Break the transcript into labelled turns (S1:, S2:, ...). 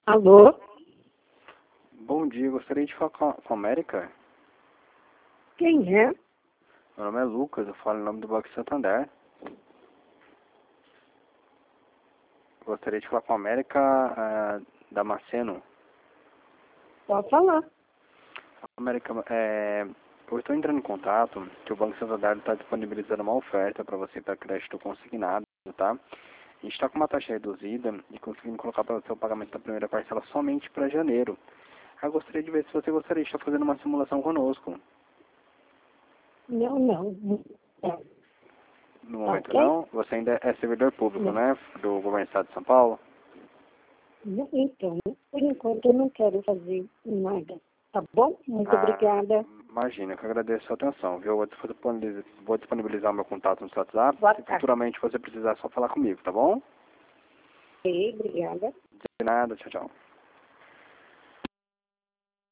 S1: Alô?
S2: Bom dia, gostaria de falar com a América.
S1: Quem é?
S2: Meu nome é Lucas, eu falo em nome do Banco Santander. Gostaria de falar com a América Damasceno.
S1: Pode falar.
S2: América, eu estou entrando em contato que o Banco Santander está disponibilizando uma oferta para você para crédito consignado, tá? A gente está com uma taxa reduzida e conseguindo colocar para o seu pagamento da primeira parcela somente para janeiro. Eu gostaria de ver se você gostaria de estar fazendo uma simulação conosco.
S1: Não.
S2: No momento
S1: Ok?
S2: não, você ainda é servidor público,
S1: Não.
S2: né? Do governo do estado de São Paulo.
S1: Então, por enquanto eu não quero fazer nada. Tá bom? Muito obrigada.
S2: Imagina, eu que agradeço a sua atenção, viu? Vou disponibilizar o meu contato no seu WhatsApp.
S1: Boa
S2: Se
S1: tarde.
S2: futuramente você precisar, é só falar comigo, tá bom?
S1: Ok, obrigada.
S2: De nada, tchau, tchau.